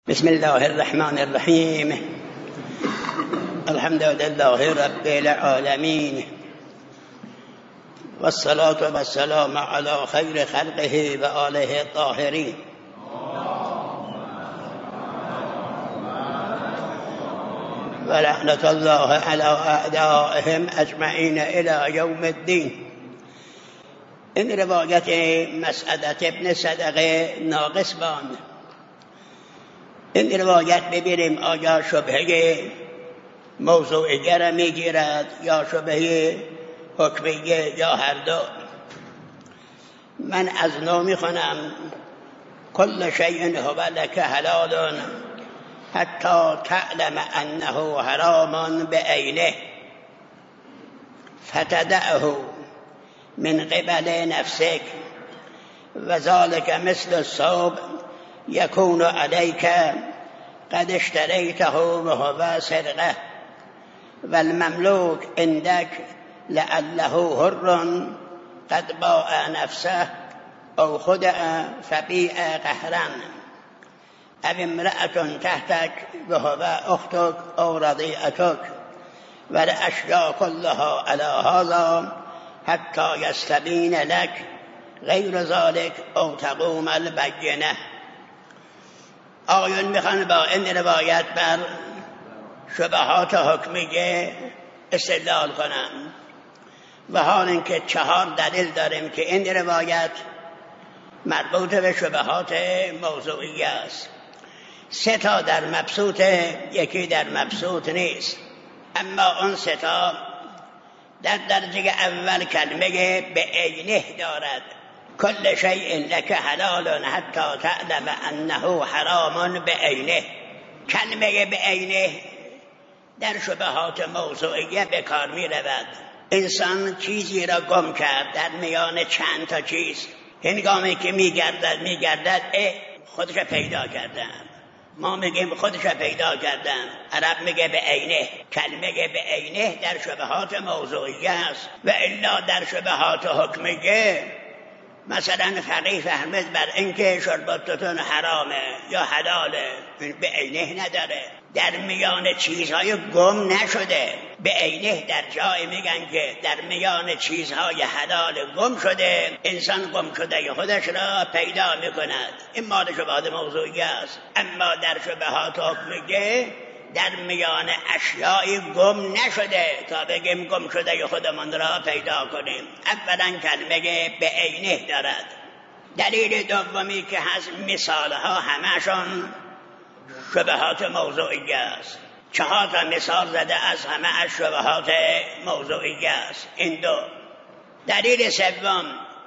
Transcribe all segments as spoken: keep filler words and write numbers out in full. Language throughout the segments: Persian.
بسم الله الرحمن الرحیم. الحمد لله رب العالمین والصلاة والسلام على خیر خلقه و آله الطاهرین. و لعنت الله علی اعدائهم اجمعین الی یوم الدین. این روایت مسعدة ابن صدقه ناقص باند. این روایت ببینیم آیا شبهه موضوعیه را میگیرد یا شبهه حکمیه یا هر دو. من از نو میخونم: کل شیء هو لک حلال حتی تعلم انه حرام بعینه فتدعه من قبل نفسك و ذلك مثل الثوب یکون علیک قد اشتریته وهو سرقه و المملوک عندك لعله حر قد باع نفسه او خدع فبیع قهرا او امرأة تحتك وهو اختك او رضیعتك و الاشیاء كلها على هذا حتى يستبين لك غیر ذلك او تقوم البینه. آیون میخوان با این روایت بر شبهات حکمیه استدلال کنم و حال اینکه چهار دلیل داریم که این روایت مربوط به شبهات موضوعی است. سه تا در مبسوط، یکی در مبسوط نیست. اما اون سه تا در درجه اول کلمه به عینه دارد. کل شیء لک حلال حتی تعلم انه حرام بعینه. کلمه بعینه در شبهات موضوعیه به کار می رود. انسان چیزی را گم کرد در میان چند تا چیز. هنگامی که می گردد می گردد اه خودش پیدا کردم. ما میگیم خودش پیدا کردم. عرب میگه به عینه. کلمه به عینه در شبهات موضوعیه است و الا در شبهات حکمیه مثلا فقیه فهمید بر اینکه شربتتون حرامه یا حلاله، به عینه نداره. در میان چیزهای گم نشده. به عینه در جای میگن که در میان چیزهای حلال گم شده، انسان گم شده خودش را پیدا میکند. این مال شبهات موضوعی است. اما در شبهات حکمیه در میان اشیای گم نشده تا بگیم گم شده خودمان را پیدا کنیم. اولا کلمه به عینه دارد. دلیل دومی که هست مثالها همشون شبهات موضوعی است. چهار تا مثال زده از همه از شبهات موضوعی است. این دو. دلیل سوم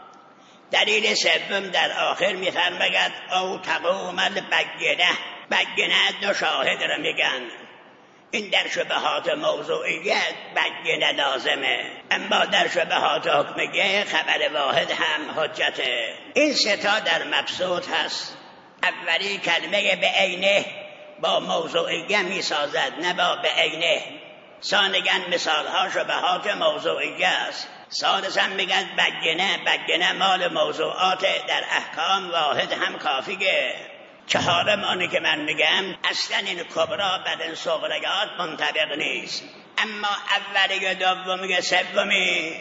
دلیل سوم در آخر می‌فرماید او تقوم البینه. بینه دو شاهد را میگن. این در شبهات موضوعیت بینه لازمه، اما در شبهات حکمیه خبر واحد هم حجته. این سه تا در مبسوط هست. اولی کلمه به عینه با موضوعیه میسازد، نه با به عینه. ثانیاً مثالها شبهات موضوعیه است. ثالثاً میگن بینه. بینه مال موضوعات در احکام واحد هم کافیه. چهارم آنی که من میگم اصلا این کبرا بر این صغریات منطبق نیست. اما اولی و دومی و سومی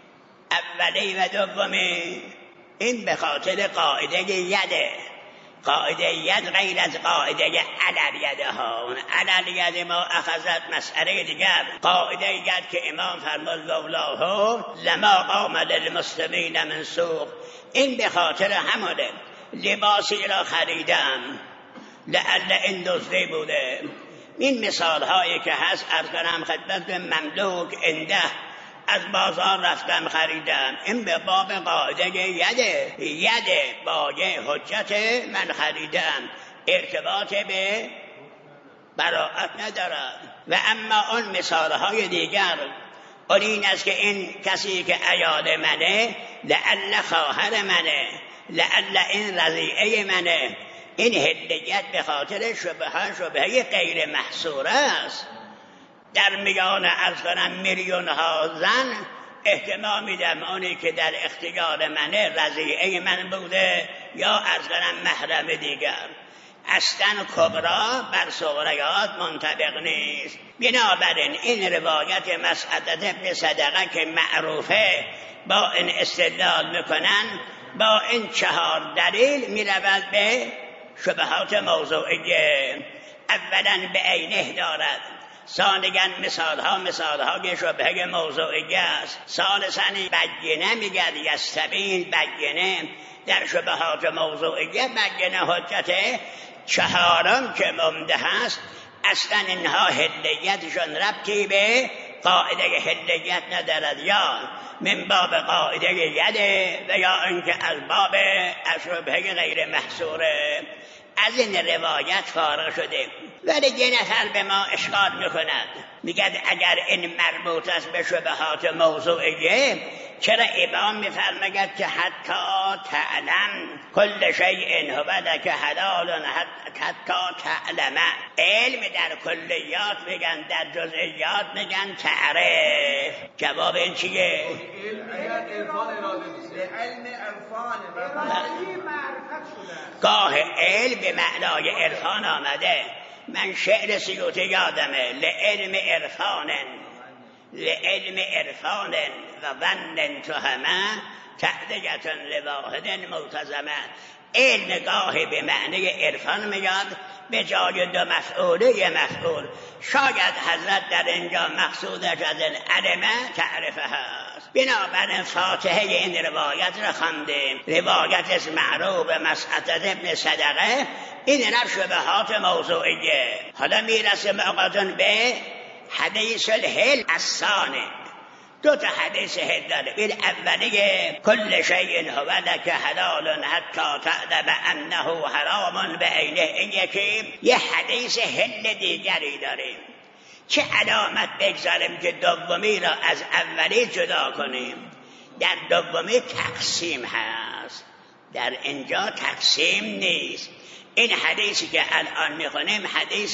اولی و دومی این به خاطر قاعده یده. قاعده ید غیر از قاعده علل یده ها. اون علل ید ما اخذت مسئله دیگر. قاعده ید که امام فرمود لولاه لما قام للمسلمین من سوق. این به خاطر همونه. لباسی را خریدم لعل این دزدی بوده. این مثال هایی که هست عرض کنم خدمت مملوک انده از بازار رفتم خریدم. این به باب قاعده یده. یده باقی حجت من خریدم، ارتباط به براءت ندارد. و اما اون مثال های دیگر اون این است که این کسی که عیال منه لعل خواهر منه، لعل این رضیعه منه. این هلیت به خاطر شبهه شبهه غیر محصوره است. در میان عرض کنم میلیون ها زن احتمال میدم اونی که در اختیار منه رضیعه من بوده یا عرض کنم محرم دیگر. اصلا کبرا بر صغریات منطبق نیست. بنابراین این روایت مسعدة ابن صدقه که معروفه با این استدلال میکنن، با این چهار دلیل میرود به شبهات موضوعیه. اولا به عینه دارد، ثانیا مثال ها مثال های شبهه موضوعیه است، ثالثا بینه میگد یستبین بینه در شبهات موضوعیه بینه حجت. چهارم که ممده هست اصلا اینها حلیتشون ربطی به قاعده حلیت ندارد، یا من باب قاعده یده و یا اینکه از باب شبهه غیر محصوره. از این روایت فارغ شده. ولی یه نفر به ما اشکال میکند، میگد اگر این مربوط است به شبهات موضوعیه، چرا امام میفرماید که حتی تعلم کل شیء هو لک حلال حتی تعلم. علم در کلیات میگن، در جزئیات میگن تعرف. جواب این چیه؟ علم عرفان گاه علم به معنای عرفان آمده. من شعر سیوطی یادمه، لعلم عرفان لعلم عرفان و ظن تهمه تعدیت لواحد ملتزمه. علم گاه به معنی عرفان میاد، به جای دو مفعوله یه مفعول. شاید حضرت در اینجا مقصودش از این علمه تعرفه هست. بنابراین فاتحه این روایت را خواندیم، روایت از معروف مسعدة ابن صدقه. این را شبهات موضوعیه. حالا میرسیم آقاتون به حدیث الحل الثانی. دو تا حدیث حل داره. این اولیه کل شیء هو لک حلال حتی تعلم انه حرام بعینه. این یکی یه حدیث حل دیگری داریم. چه علامت بگذاریم که دومی را از اولی جدا کنیم؟ در دومی تقسیم هست، در اینجا تقسیم نیست. این حدیثی که الان میخونیم حدیث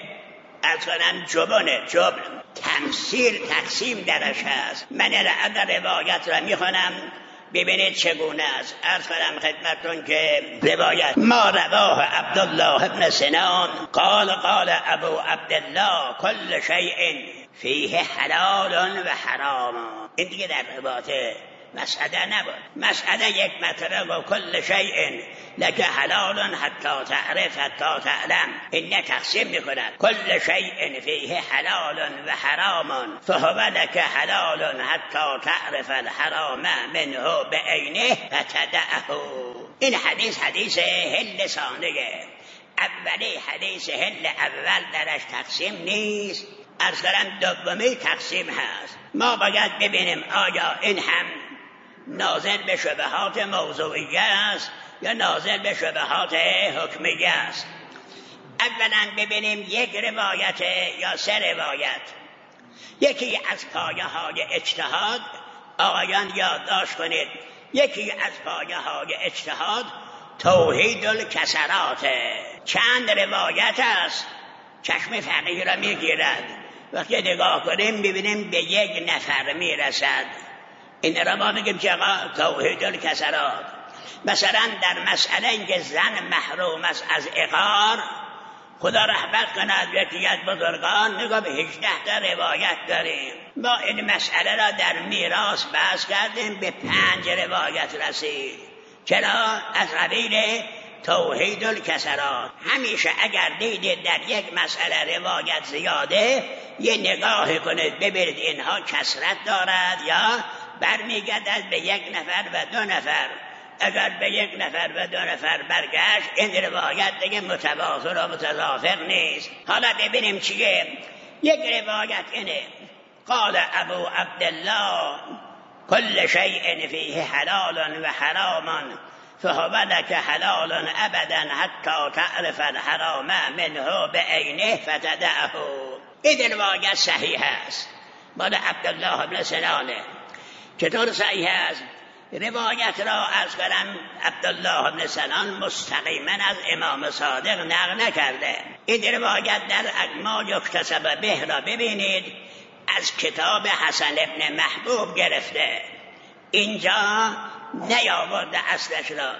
اصلا جبنه، جبن تمثیل تقسیم درش هست. من الان روایت را میخونم ببینید چگونه است. عرض کنم خدمتتون که روایت ما رواه عبدالله ابن سنان قال قال ابو عبدالله کل شیء فیه حلال و حرام. این دیگه در روایت مسعده نبود. مسعده یک مطلب و کل شیء لک حلال حتی تعرف حتی تعلم. این تقسیم میکند. کل شیء فیه حلال و حرام فهو لک حلال حتی تعرف الحرام منه بعینه فتدعه. این حدیث حدیث هل ثانیه. اولی حدیث هل اول درش تقسیم نیست، اصلا دومی تقسیم هست. ما باید ببینیم آیا این هم ناظر به شبهات موضوعیه است یا ناظر به شبهات حکمیه است. اولا ببینیم یک روایت یا سه روایت. یکی از پایه های اجتهاد، آقایان یادداشت کنید، یکی از پایه های اجتهاد توحید الکسرات. چند روایت است، چشم فقیه را میگیرد. وقتی نگاه کنیم ببینیم به یک نفر میرسد. این را ما بگیم که توحید الکسرات. مثلا در مسئله اینکه زن محروم است از عقار، خدا رحمت کند یکی از بزرگان نگاه به هجده تا روایت داریم. ما این مسئله را در میراث بحث کردیم، به پنج روایت رسید. چرا؟ از قبیل توحید الکسرات. همیشه اگر دیدید در یک مسئله روایت زیاده، یه نگاه کنید ببینید اینها کسرت دارد یا برمیگردد به یک نفر و دو نفر. اگر به یک نفر و دو نفر برگشت، این روایت دیگه متوافر و متضافر نیست. حالا ببینیم چیه. یک روایت اینه قال ابو عبدالله کل شیء فیه حلال و حرام فهو لک حلال ابدا حتی تعرف الحرام منه بعینه فتدعه. این روایت صحیح است، مال عبدالله بن سنانه. چطور صحیح است؟ روایت را از کنم عبدالله بن سنان مستقیما از امام صادق نقل نکرده. این روایت در اجماع یکتسب به را ببینید، از کتاب حسن ابن محبوب گرفته. اینجا نیاورده اصلش را.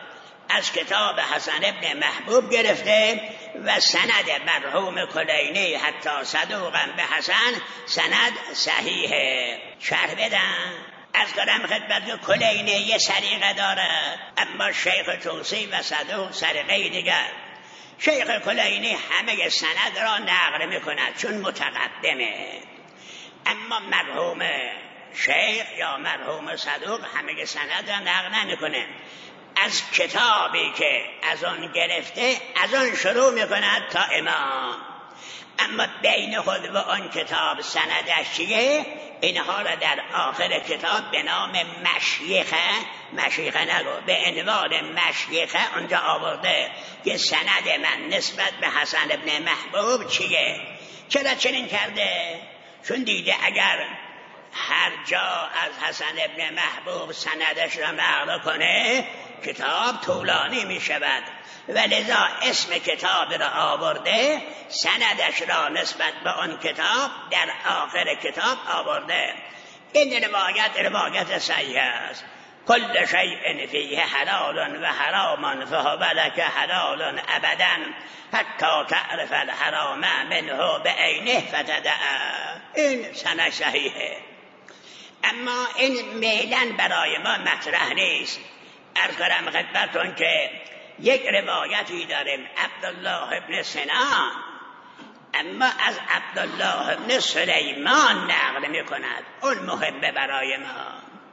از کتاب حسن ابن محبوب گرفته و سند مرحوم کلینی حتی صدوقا به حسن سند صحیحه. شرح بدم از کنم خدمت کلینی یه سریقه دارد، اما شیخ توسی و صدوق سریقه دیگر. شیخ کلینی همه سند را نقل میکند چون متقدمه، اما مرحوم شیخ یا مرحوم صدوق همه سند را نقل نمیکنه. از کتابی که از آن گرفته از آن شروع میکند تا امام، اما بین خود و آن کتاب سندش چیه؟ اینها را در آخر کتاب به نام مشیخه مشیخه نگو به عنوان مشیخه آنجا آورده که سند من نسبت به حسن ابن محبوب چیه. چرا چنین کرده؟ چون دیده اگر هر جا از حسن ابن محبوب سندش را نقل کنه کتاب طولانی می شود و لذا اسم کتاب را آورده، سندش را نسبت به آن کتاب در آخر کتاب آورده. این روایت روایت صحیح است. کل شیء فیه حلال و حرام فهو لک حلال ابدا حتی تعرف الحرام منه بعینه فتدعه. این سند صحیحه، اما این میلن برای ما مطرح نیست. عرض کنم خدمتتون که یک روایتی داریم عبدالله ابن سنان، اما از عبدالله ابن سلیمان نقل می کند. اون مهمه برای ما.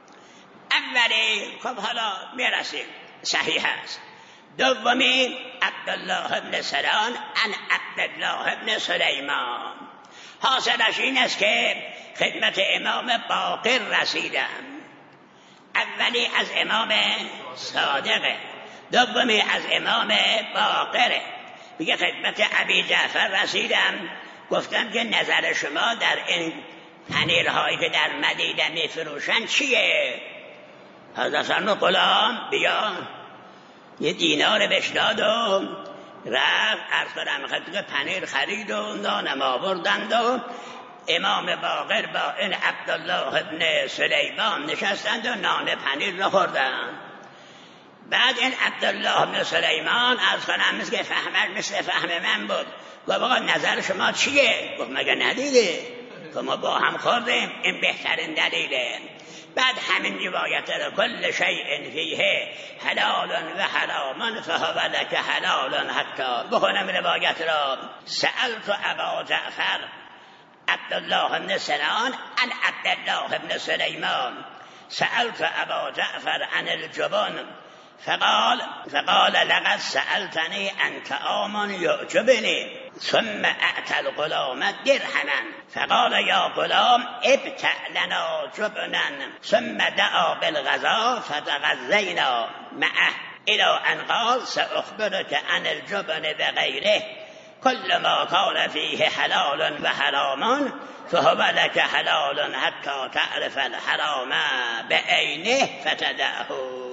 اولی خب حالا می رسیم صحیح است. دومی عبدالله ابن سنان ان عبدالله ابن سلیمان. حاصلش این است که خدمت امام باقر رسیدم. اولی از امام صادقه، دومی از امام باقره. میگه خدمت ابی جعفر رسیدم، گفتم که نظر شما در این پنیرهایی که در مدینه میفروشن چیه؟ حضرت فرمود غلام بیا. یه دینار بهش داد و رفت. عرض کنم خدمت پنیر خرید و نانم آوردند و امام باقر با این عبدالله ابن سلیمان نشستند و نان پنیر را خوردند. بعد این عبدالله ابن سلیمان از کنم مثل که فهمش مثل فهم من بود. گفت آقا نظر شما چیه؟ گفت مگه ندیده که ما با هم خوردیم؟ این بهترین دلیله. بعد همین روایت را کل شیء فیه حلال و حرام فهو لک حلال حتی بخونم روایت را. سألت ابا جعفر عبدالله بن سنان عن عبدالله بن سلیمان سألت ابا جعفر عن الجبن فقال فقال لقد سألتني عن طعام يعجبني ثم أتى الغلام درهما فقال يا غلام ابتع لنا جبنا ثم دعا بالغذاء فتغذينا معه إلى أن قال سأخبرك عن الجبن وغيره كل ما كان فيه حلال وحرام فهو لك حلال حتى تعرف الحرام بعينه فتدعه.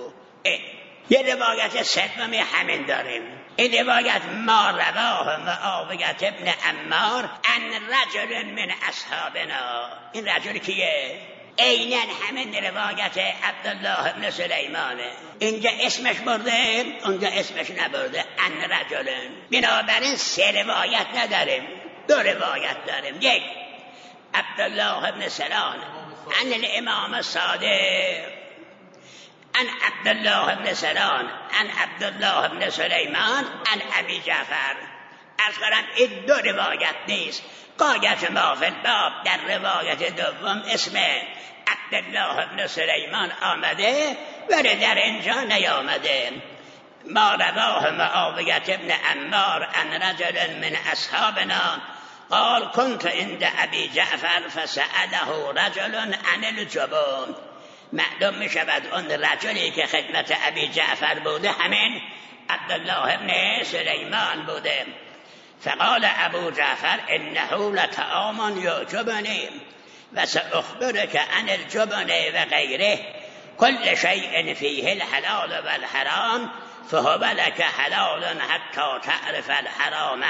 یه روایت سومی همین داریم. این روایت ما رواه معاویه ابن عمار عن رجل من اصحابنا. این رجل کیه؟ عیناً همین روایت عبدالله ابن سلیمانه. اینجا اسمش برده اونجا اسمش نبرده. عن رجل. بنابراین سه روایت نداریم، دو روایت داریم. یک عبدالله ابن سلام عن الامام الصادق عن عبدالله بن سلام عن عبدالله بن سلیمان عن ابی جعفر. از کنم این دو روایت نیست. قایت ما فی الباب در روایت دوم اسم عبدالله بن سلیمان آمده ولی در اینجا نیامده. ما رواه معاویه ابن عمار عن رجل من اصحابنا قال كنت عند ابی جعفر فسأله رجل عن الجبن. معلوم می شود اون رجلی که خدمت ابی جعفر بوده همین عبدالله ابن سلیمان بوده. فقال ابو جعفر انه لطعام یعجبنی و سأخبرك عن الجبن و غیره كل شیء فیه الحلال و الحرام فهو لك حلال حتی تعرف الحرام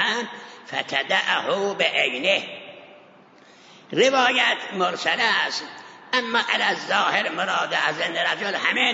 فتدعه بعینه. روایت مرسله است، اما علی الظاهر مراد از این رجل همین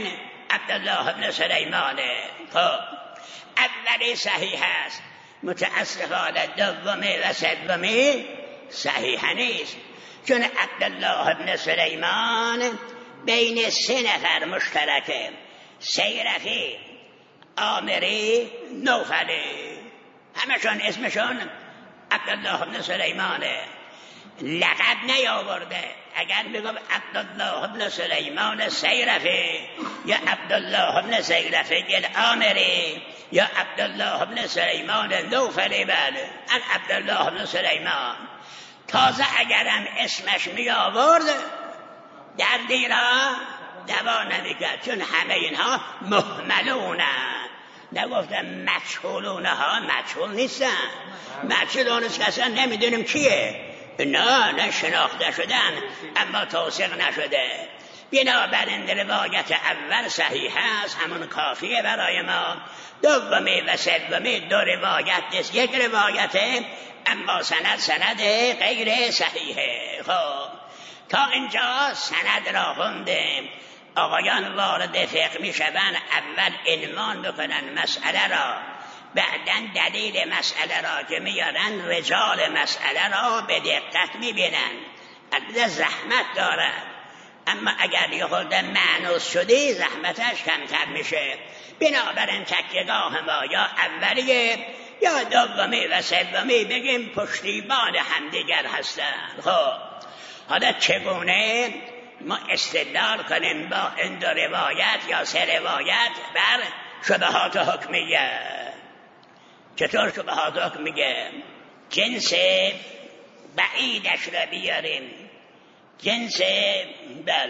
عبدالله بن سلیمانه. خب اولی صحیح است، متاسفانه دومی و سومی صحیح نیست، چون عبدالله بن سلیمان بین سه نفر مشترکه، سیرفی، عامری، نوفلی، همشون اسمشون عبدالله بن سلیمانه. لقب نیاورده. اگر میگم عبدالله بن سلیمان سیرفی یا عبدالله بن سیرفی العامری یا عبدالله بن سلیمان نوفلی، بله ان عبدالله بن سلیمان. تازه اگرم اسمش می آورد دردی را دوا نمیکرد، چون همه اینها مهملونن. نگفتم مجهولونه ها، مجهول نیستن، مجهولونش که اصلا نمیدونیم کیه، نه نه شناخته شدن اما توثیق نشده. بنابراین روایت اول صحیح است، همون کافیه برای ما. دومی و سومی دو روایت است، یک روایته اما سند سند غیر صحیحه. خب تا اینجا سند را خوندیم. آقایان وارد فقه می شوند، اول عنوان بکنن مسئله را، بعدن دلیل مسئله را که میارن رجال مسئله را به دقت می بینن. البته زحمت دارد، اما اگر یه خورده مانوس شدی زحمتش کمتر میشه. بنابراین تکیه‌گاه ما یا اولیه یا دومی و سومی بگیم پشتیبان همدیگر هستند. خب حالا چگونه ما استدلال کنیم با این دو روایت یا سه روایت بر شبهات حکمیه؟ چطور شبهات حکمیه؟ جنس بعیدش را بیاریم، جنس بله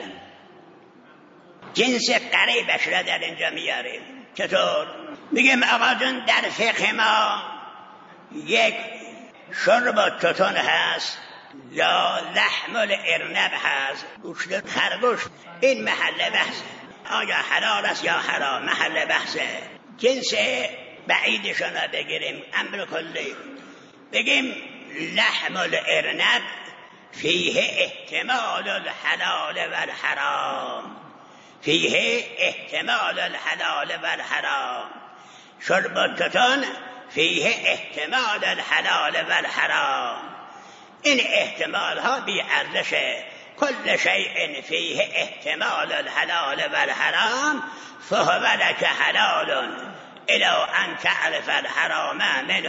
جنس قریبش را در اینجا میاریم. چطور؟ میگیم آقا جون در فقه ما یک شرب توتون هست یا لحم الارنب هست، گوشت خرگوش. این محل بحث، آیا حلال است یا حرام، محل بحثه. جنس بعیدشون را بگیریم، امر کلی بگیم لحم الارنب فیه احتمال الحلال و الحرام، فیه احتمال الحلال و الحرام. شرب توتون فیه احتمال الحلال و الحرام. این احتمال ها بی ارزشه. کل شیء فیه احتمال الحلال و الحرام فهو لک حلال الی ان تعرف الحرام منه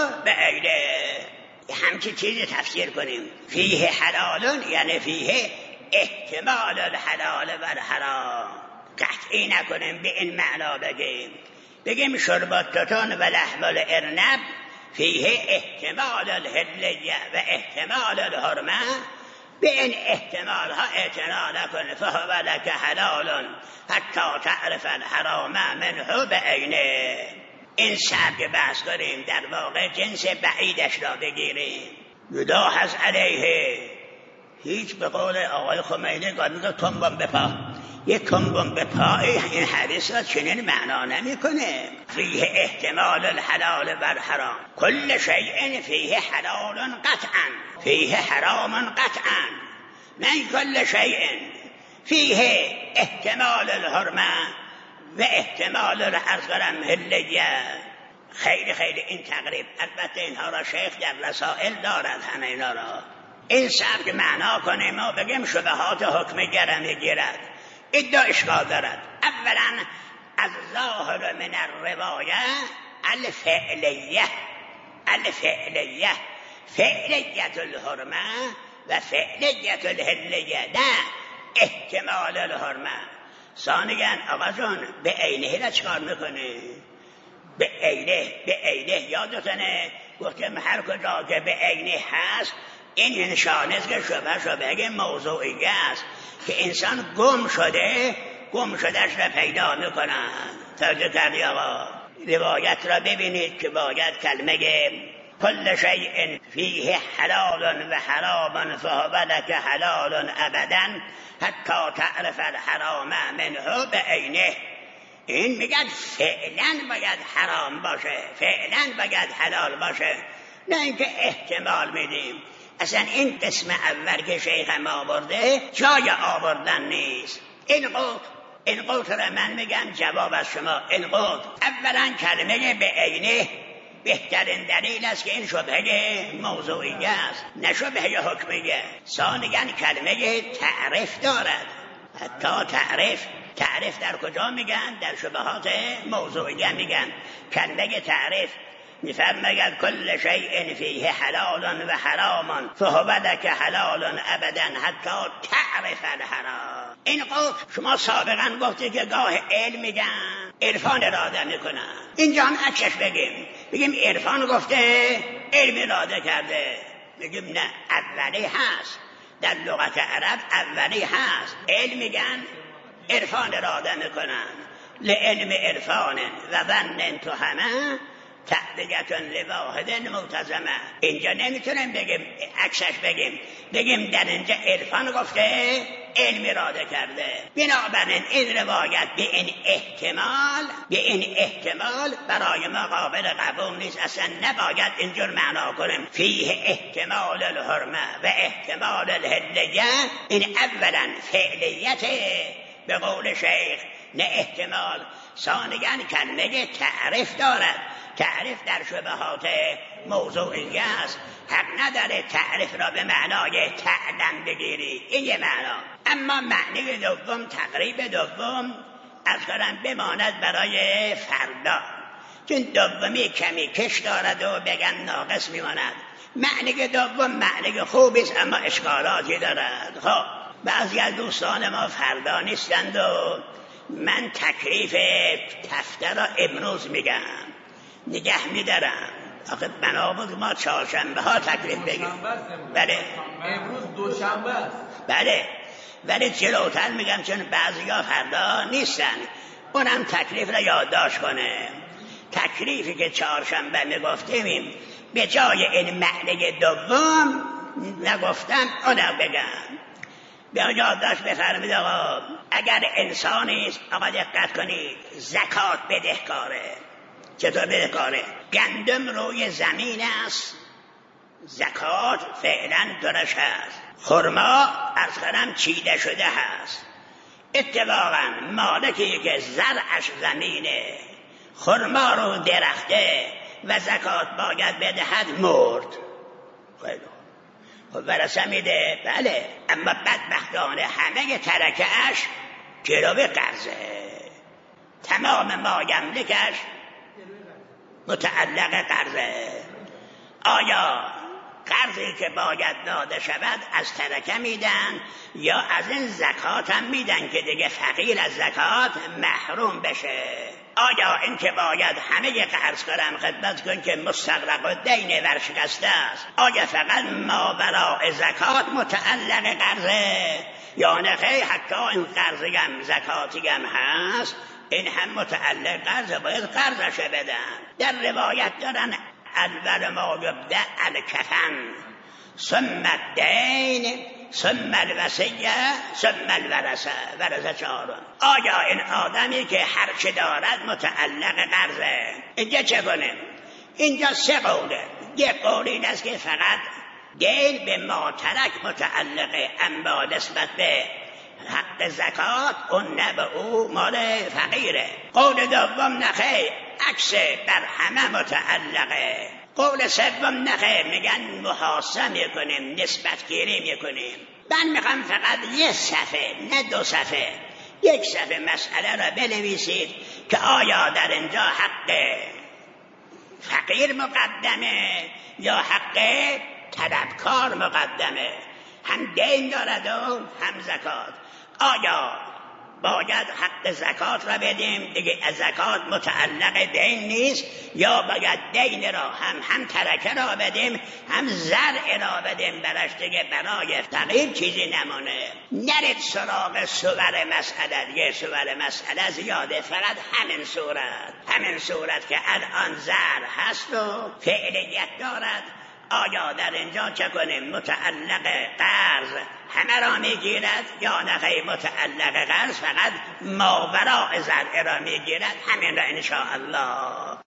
بعینه. همچی چیزی تفسیر کنیم. فیه حلال یعنی فیه احتمال الحلال و الحرام، قطعی نکنیم، به این معنا بگیم. بگیم شربت توتون و لحم الارنب فیه احتمال الحلیه و احتمال الحرمه، به این احتمال ها اعتنا نکن. فهو لک حلال حتی تعرف الحرام منه بعینه. این سبک بحث کنیم، در واقع جنس بعیدش را بگیریم. جدا هست علیه هیچ، به قول آقای خمینی میگه تنبم بپا، یک تنبم بپا این حدیث را چنین معنا نمی کنه. فیه احتمال الحلال و الحرام، کل شیء فیه حلال قطعا فیه حرام قطعا، نه کل شیء فیه احتمال الحرمه و احتمال الارزقرم هلیه. خیلی خیلی این تقریب، البته اینها را شیخ در رسائل دارد، همه اینا را این سبک معنا کنیم و بگیم شبهات حکمیه را میگیرد. ادعا اشکال دارد. اولا از ظاهر من الروایه الفعلیه، الفعلیه فعلیت الحرمه و فعلیت الهلیه، نه احتمال الحرمه. ثانیاً آقا جون به عینه را چکار میکنه؟ به عینه، به عینه یادتونه گفتم هر کجا که به عینه هست این نشانه است که شبه شبه موضوعی است که انسان گم شده، گم شدهش را پیدا میکنن. توجه کردی آقا؟ روایت را ببینید که باید کلمه کل شیء فیه حلال و حرام فهو لک حلال ابدا حتی تعرف الحرام منه بعینه. این میگن فعلا باید حرام باشه، فعلا باید حلال باشه، نه اینکه احتمال میدیم. اصلا این قسم اول که شیخ ما آورده جای آوردن نیست. این قول این قوت را من میگم جواب از شما. این قوت اولا کلمه به عینه بهترین دلیل است که این شبهه موضوعی است، نه شبهه حکمیه. ثانیاً کلمه تعریف دارد، حتی تعریف تعریف در کجا میگن؟ در شبهات موضوعیه میگن. کلمه تعریف میفرماید کل شیء فیه حلال و حرام فهو لک حلال ابدا حتی تعرف الحرام. این قول شما سابقا گفتی که گاه علم میگن عرفان اراده میکنن، اینجا هم عکسش بگیم بگیم عرفان گفته علم اراده کرده. بگیم نه، اولی هست در لغت عرب، اولی هست. علم میگن عرفان اراده میکنن. لعلم عرفان و ظن تو همه تعدیتون لواحد ملتزمه. اینجا نمیتونیم بگیم عکسش بگیم بگیم در اینجا عرفان گفته علم اراده کرده. بنابراین این روایت به این احتمال به این احتمال برای ما قابل قبول نیست. اصلا نباید اینجور معنا کنیم فیه احتمال الحرمه و احتمال الحلیه. این اولا فعلیت به قول شیخ، نه احتمال. ثانیاً کلمه تعریف دارد. تعریف در شبهات موضوعی است. حق نداره تعریف را به معنای تعلم بگیری، این یه معنا. اما معنی دوم، تقریب دوم از کنم بماند برای فردا، چون دومی کمی کش دارد و بگن ناقص میماند. معنی دوم معنی خوبی است اما اشکالاتی دارد. خب بعضی از دوستان ما فردا نیستند و من تکلیف تفته را امروز میگم، نگه میدارم. آخه بنابود ما چهارشنبه ها تکلیف بگیم. بله امروز دوشنبه است. بله ولی جلوتر میگم چون بعضی ها فردا نیستن، اونم تکلیف را یادداشت کنه. تکلیفی که چهارشنبه میگفتیم به جای این معنی دوم نگفتم اونم بگم. بیا یادداشت بفرمید آقا. اگر انسانی است، آقا دقت کنید، زکات بدهکاره. چطور بدهکاره؟ گندم روی زمین است، زکات فعلا درش هست. خرما از کنم چیده شده هست. اتفاقا مالکی که زرعش زمینه، خرما رو درخته و زکات باید بدهد، مرد. خیلی خب ورثه میده، بله، اما بدبختانه همه ترکه‌اش گرو قرضه. تمام ما یملکش متعلق قرضه. آیا قرضی که باید داده شود از ترکه میدن یا از این زکات هم میدن که دیگه فقیر از زکات محروم بشه؟ آیا این که باید همه قرض کنم خدمت کن که مستغرق و دین ورشکسته است، آیا فقط ماوراء زکات متعلق قرضه یا نه خیر حتی این قرضی هم زکاتی هم هست، این هم متعلق قرضه، باید قرضش بدن. در روایت دارن اول ما یبدأ الکفن ثم الدین ثم الوصیه ثم الورثه. ورثه چهارم. آیا این آدمی که هر چه دارد متعلق قرضه، اینجا چه کنه؟ اینجا سه قوله. یک قول این است که فقط دین به ما ترک متعلقه، اما نسبت به حق زکات اون نه به او مال فقیره. قول دوم نخیر، عکس بر همه متعلقه. قول سوم نخیر، میگن محاسبه میکنیم، نسبت گیری میکنیم. من میخوام فقط یه صفحه، نه دو صفحه، یک صفحه مسئله را بنویسید که آیا در اینجا حق فقیر مقدمه یا حق طلبکار مقدمه؟ هم دین دارد و هم زکات. آیا باید حق زکات را بدیم دیگه از زکات متعلق دین نیست، یا باید دین را هم هم ترکه را بدیم هم زرع را بدیم برش دیگه برای فقیر چیزی نمونه؟ نرید سراغ صور مسئله، یه صور مسئله زیاده، فقط همین صورت همین صورت که الان زرع هست و فعلیت دارد. آیا در اینجا چه کنیم؟ متعلق قرض همه را میگیرد یا نه متعلق قرض فقط ماوراء زرع را میگیرد؟ همین را انشاءالله